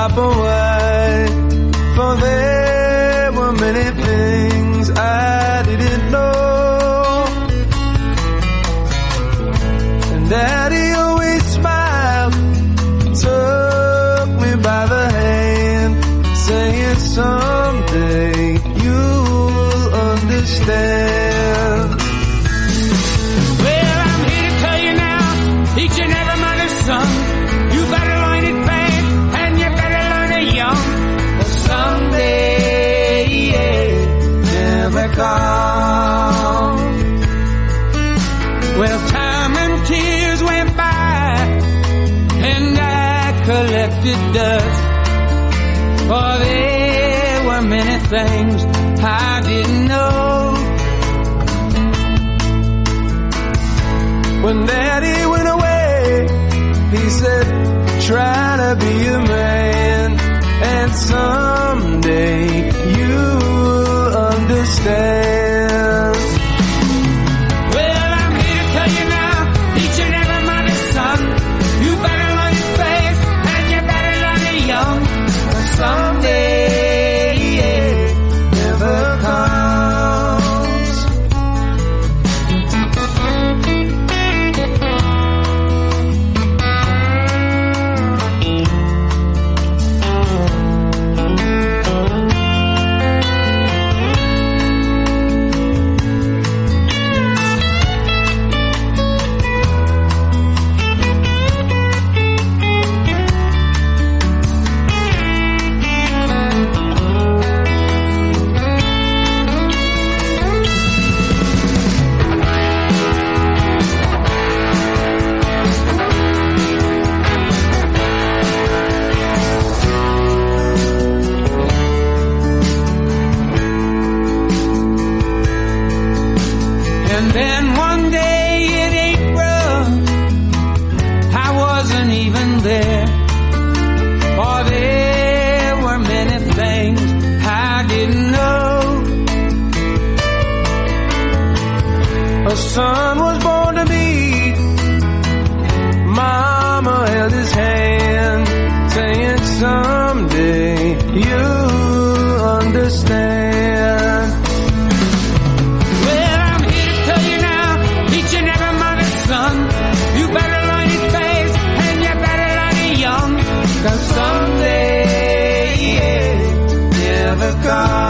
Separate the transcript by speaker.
Speaker 1: stop away, for there were many things I didn't know. And Daddy always smiled, took me by the hand, saying someday you'll understand.
Speaker 2: Well, I'm here to tell you now, each and every mother's son, you better learn it fast and you better learn it young. But someday, yeah, never comes. Well, time and tears went by and I collected dust, for there were many things I didn't know.
Speaker 1: When Daddy went away, he said, try to be a man, and someday you'll understand.
Speaker 2: Well, I'm here to tell you now, each and every mother's son, you better learn it fast and you better learn it young. But someday, yeah, never comes. And then one day in April, I wasn't even there, for there were many things I didn't know. A son was born to me, Mama held his hand, saying someday you'll understand. Well, I'm here to tell you now, each and every mother's son, you better learn it fast and you better learn it young. 'Cause someday, yeah, never comes.